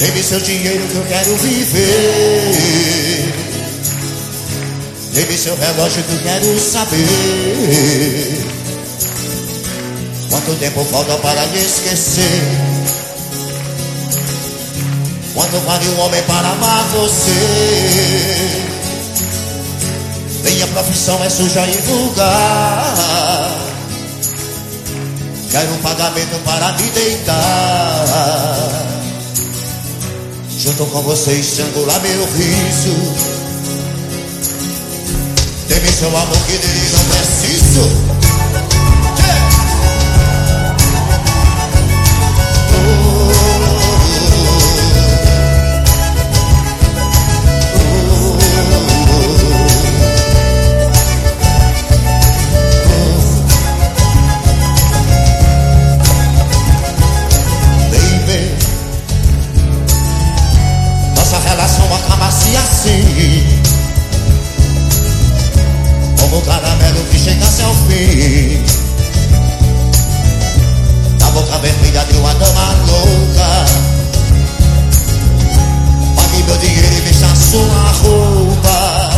Dê-me seu dinheiro que eu quero viver. Dê-me seu relógio que eu quero saber quanto tempo falta para lhe esquecer. Quanto vale um homem para amar você? Minha profissão é suja e vulgar. Quero um pagamento para me deitar junto com você, estrangular meu riso. Dê-me seu amor que dele não preciso. Acaba-se assim, como o caramelo que chegasse ao fim, na boca vermelha de uma dama louca. Pague meu dinheiro e vista sua roupa.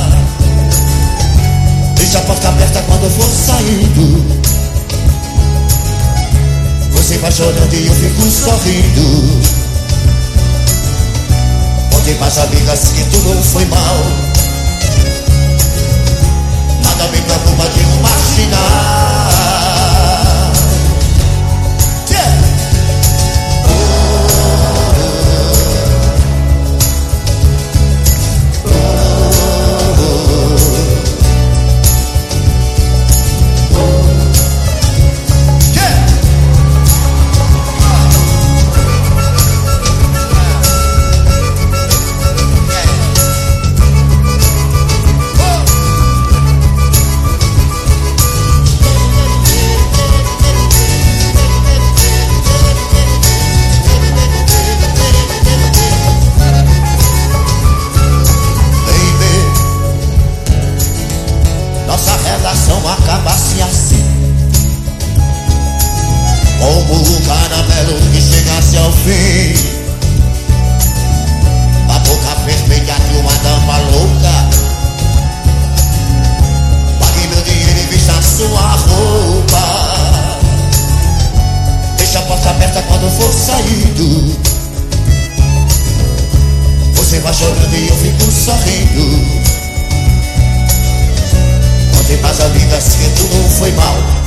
Deixa a porta aberta quando for saindo. Você vai chorando e eu fico sorrindo. Contem pras amigas que tudo foi mal. Nada me preocupa de um marginal. Yeah. Acaba-se assim, como o caramelo que chegasse ao fim, a boca vermelha de uma dama louca. Pague meu dinheiro e vista sua roupa. Deixa a porta aberta quando for saído. Você vai chorando e eu fico sorrindo. Contem pras amigas que tudo foi mal.